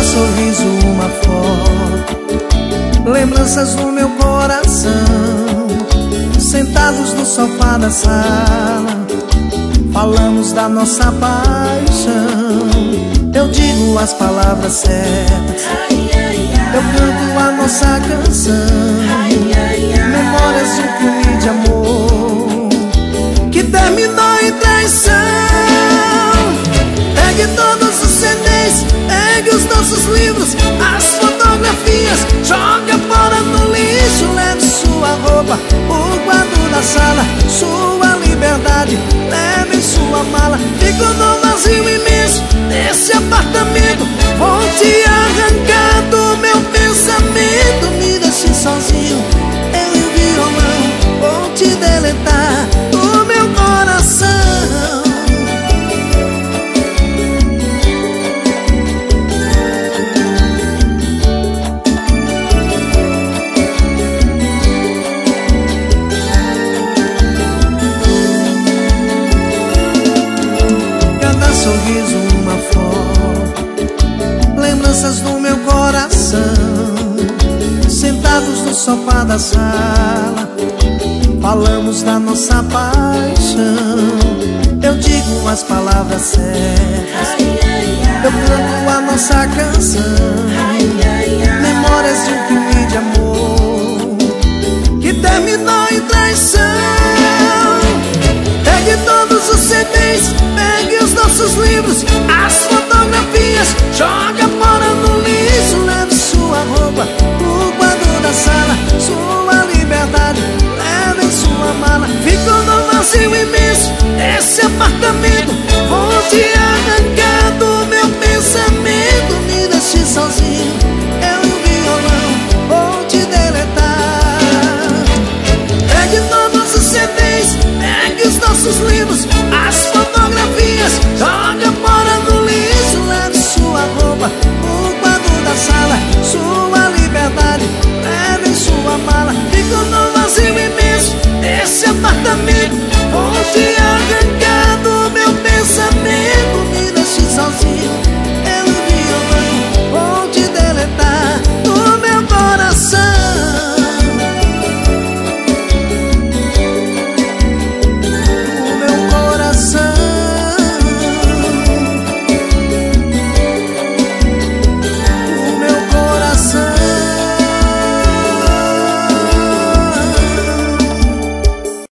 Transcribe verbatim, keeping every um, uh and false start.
sorriso, uma foto, lembranças no meu coração. Sentados no sofá da sala, falamos da nossa paixão. Eu digo as palavras certas, eu canto a nossa canção. Memórias de um filme de amor que terminou em traição. Pegue todos os C Ds, pegue os nossos livros, as fotografias, joga fora no lixo. Leve sua roupa, o quadro da sala, sua liberdade, leve sua mala. Fico no vazio imenso desse apartamento. Vou te arrancar do meu pensamento. Me deixe sozinho, eu e o violão. Vou te deletar do meu coração. Sorriso, uma foto, lembranças no meu coração. Sentados no sofá da sala, falamos da nossa paixão. Eu digo as palavras certas, eu canto a nossa canção. Memórias de um filme de amor que terminou em traição. Pegue todos os C Ds, pegue os nossos livros, as fotografias, joga fora no lixo. Leve sua roupa, o quadro da sala, sua liberdade, leve sua mala. Fico no vazio imenso desse apartamento.